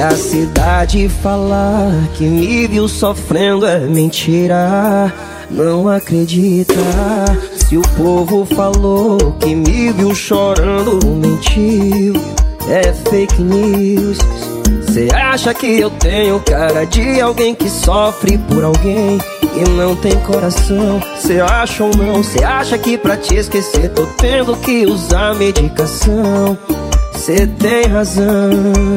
a cidade falar que me viu sofrendo é mentira, não acredita. Se o povo falou que me viu chorando, mentiu, é fake news. Cê acha que eu tenho cara de alguém que sofre por alguém e não tem coração? Cê acha ou não? Cê acha que pra te esquecer tô tendo que usar medicação? Cê tem razão.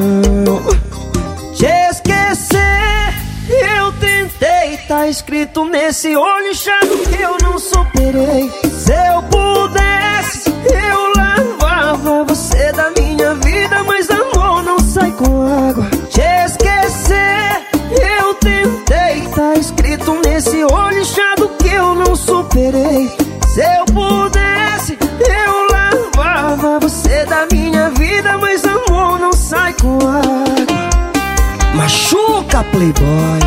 Te esquecer eu tentei, tá escrito nesse olho inchado que eu não superei. Se eu pudesse eu lavava você da minha vida, mas amor não sai com água. Te esquecer eu tentei, tá escrito nesse olho inchado que eu não superei. Se eu pudesse eu lavava você da minha vida, mas amor não sai com água. Machuca, playboy.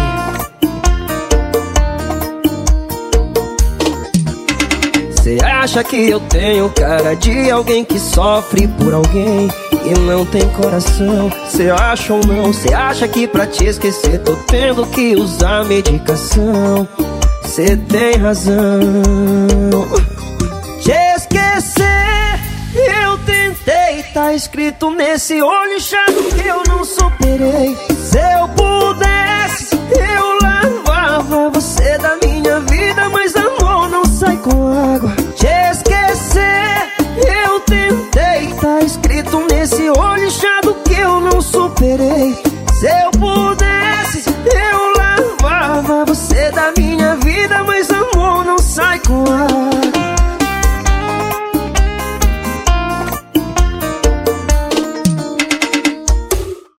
Cê acha que eu tenho cara de alguém que sofre por alguém e não tem coração? Cê acha ou não? Cê acha que pra te esquecer tô tendo que usar medicação? Cê tem razão. Te esquecer eu tentei, tá escrito nesse olho inchado que eu não superei. Se